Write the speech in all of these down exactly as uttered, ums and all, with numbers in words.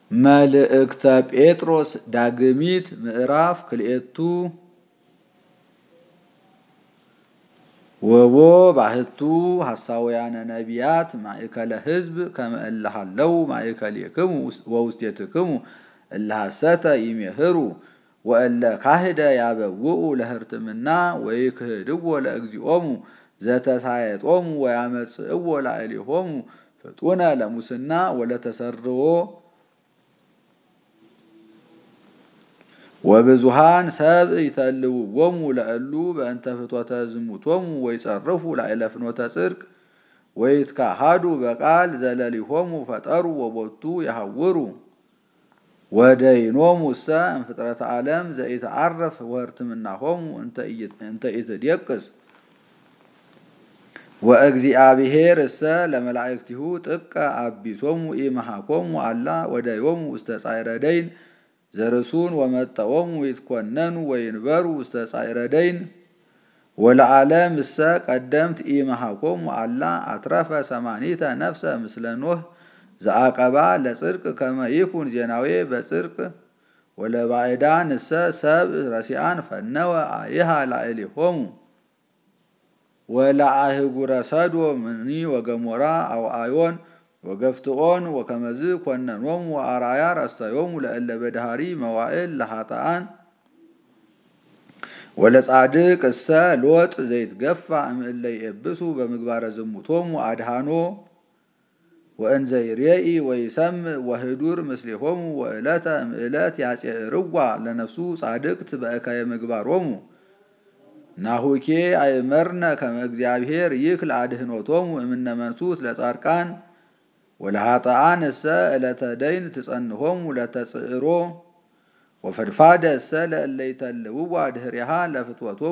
መልእክተ ጴጥሮስ ዳግሚት ምዕራፍ ክልኤቱ ወቦ ባህቱ ሐሳውያነ ነቢያት ማእከለ ሕዝብ ከመ እለ ሀለው ማእከሌክሙ ወውስቴትክሙ እለ ሐሰተ ይሜህሩ ወእለ ካህደ ያበውኡ ለህርትምና ወይክህድዎ ለእግዚኦሙ ዘተሳየጦሙ ወያመጽእዎ ላዕሌሆሙ ፍጡነ ለሙስና ወለተሰርዎ ወብዙሃን ሰብ ይተልውዎሙ ለእሉ በእንተ ፍትወተ ዝሙቶሙ ወይጸርፉ ላዕለ ፍኖተ ጽድቅ ወይትካሃዱ በቃል ዘለሊሆሙ ፈጠሩ ወቦቱ ያሐውሩ ወደይኖሙሰ እምፍጥረተ ዓለም ዘኢተዓረፍ ወህርትምናሆሙ እንተ ኢትዴቅስ ወእግዚአብሔር እሰ ለመላእክቲሁ ጥቀ አቢሶሙ ኢመሃኮሙ አላ ወደዮሙ ውስተ ጻዕረ ደይን ዘርሱን ወመጠወሙ ይትኮነኑ ወይንበሩ ውስተ ጻዕረ ደይን ወለዓለም እሰ ቀደምት ኢመሃኮሙ አላ አትረፈ ሰማኒተ ነፍሰ ምስለ ኖህ ዘአቀባ ለጽድቅ ከመ ይኩን ዜናዌ በጽድቅ ወለባዕዳን እሰ ሰብ ረሲአን ፈነወ አይሃ ላዕሌሆሙ ወለአህጉረ ሰዶምኒ ወገሞራ አውአዮን ወገፍትኦን ወከመዝ ኮነኖሙ ወአራያ ረስተዮሙ ለእለ በዳህሪ መዋዕል ለኃጥአን ወለጻድቅ እሰ ሎጥ ዘይትገፋ እምእለ ይእብሱ በምግባረ ዝሙቶሙ አድሃኖ ወእንዘ ይሬኢ ወይሰምዕ ወህዱር ምስሌሆሙ ወእለተ እምእለት ያጼርዋ ለነፍሱ ጻድቅት በእከየ ምግባሮሙ ናሁኬ አይመርነ ከመ እግዚአብሔር ይክል አድህኖቶሙ እምነ መንሱት ለጻድቃን ወለኃጥአን እሰ ዕለተ ደይን ትጸንሆሙ ለተጽዕሮ ወፈድፋደ እሰ ለእለ ይተልውዋ ድህሪሃ ለፍትወቶሙ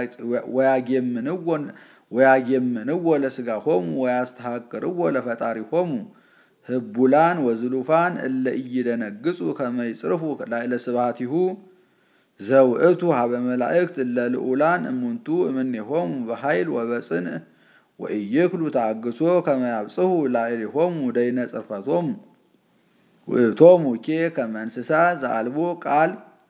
ወያጌምንዎ ለሥጋሆሙ ወያስተሐቅርዎ ለፈጣሪሆሙ ህቡላን ወዝሉፋን እለ ኢይደነግጹ ከመ ይጽርፉ ላዕለ ስብሐቲሁ ዘውእቱ ሀበ መላእክት እለ ልዑላን እሙንቱ እምኔሆሙ በኃይል ወበጽንዕ ወኢይክሉ ተአግሶ ከመ ያብጽሑ ላዕሌሆሙ ደይነ ጽርፈቶሙ ውእቶሙ ኬ ከመ እንስሳ ዘአልቦ ቃል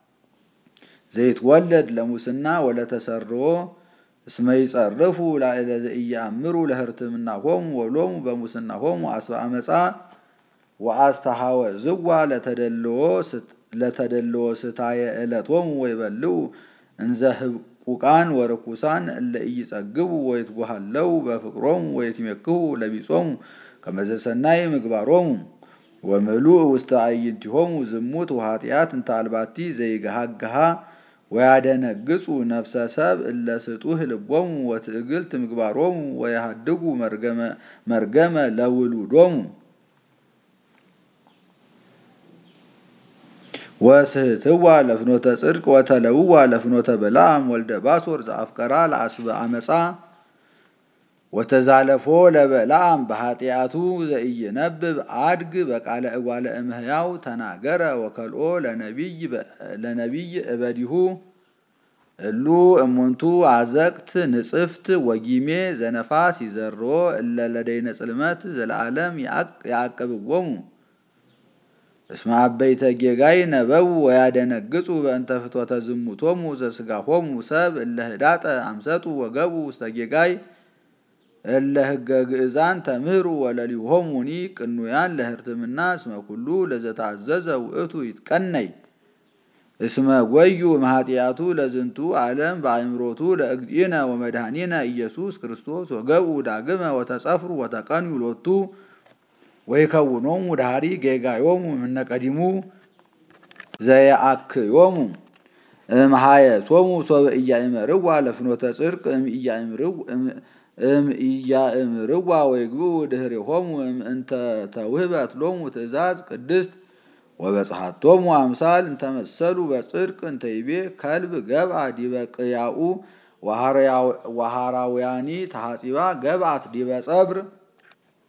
ዘይትወለድ ለሙስና ወለተሰርዎ እስመ ይጸርፉ ላዕለ ዘኢየአምሩ ለህርትምናሆሙ ወሎሙ በሙስናሆሙ አስበ አመፃ ወአስተሐወዝዋ ለተደልዎ ስታየ ዕለቶሙ ወይበልዑ እንዘ ህቁቃን ወርኩሳን እለ ኢይጸግቡ ወይትጓሃለው በፍቅሮሙ ወይትሜክሁ ለቢጾሙ ከመ ዘሰናይ ምግባሮሙ ወምሉእ ውስተ አዕይንቲሆሙ ዝሙት ወኃጢአት እንተ አልባቲ ዘይገሃግሃ ወያደነግጹ ነፍሰ ሰብ እለ ስጡህ ልቦሙ ወትዕግልት ምግባሮሙ ወያሃድጉ መርገመ ለውሉዶሙ ወስህትዋ ለፍኖተ ጽድቅ ወተለውዋ ለፍኖተ በለዓም ወልደ ባሶር ዘአፍቀራ ለአስበ አመፃ ወተዛለፎ ለበለዓም በኃጢአቱ ዘኢይነብብ አድግ በቃለ እጓለ እምህያው ተናገረ ወከልኦ ለነቢይ እበዲሁ እሉ እሙንቱ አዘቅት ንጽፍት ወጊሜ ዘነፋስ ይዘርዎ እለ ለደይነ ጽልመት ዘለዓለም ያዕቅብዎሙ እስመ አበይተ ጌጋይ ነበቡ ወያደነግጹ በእንተ ፍትወተ ዝሙቶሙ ዘሥጋሆሙ ሰብ እለ ህዳጠ አምሰጡ ወገቡ ውስተ ጌጋይ እለ ህገ ግእዛን ተምህሩ ወለሊሆሙኒ ቅኑያን ለህርትምና እስመ ኩሉ ለዘታዘዘ ውእቱ ይትቀነይ እስመ ጐዩ እምኃጢአቱ ለዝንቱ ዓለም በአእምሮቱ ለእግዚእነ ወመድኃኒነ ኢየሱስ ክርስቶስ ወገብኡ ዳግመ ወተጸፍሩ ወተቀንዩ ሎቱ ወይከውኖሙ ዳህሪ ጌጋዮሙ እምነ ቀዲሙ ዘየአክዮሙ እምሃየሶሙ ሶበ ኢያእመርዋ ለፍኖተ ጽድቅ እምኢያእምርዋ ወይግብኡ ድህሬሆሙ እምእንተ ተውህበት ሎሙ ትእዛዝ ቅድስት ወበጽሐቶሙ አምሳል እንተመሰሉ በጽድቅ እንተይቤ ከልብ ገብአ ዲበ ቅያኡ ወሃራውያኒ ተሐጺባ ገብአት ዲበ ጸብር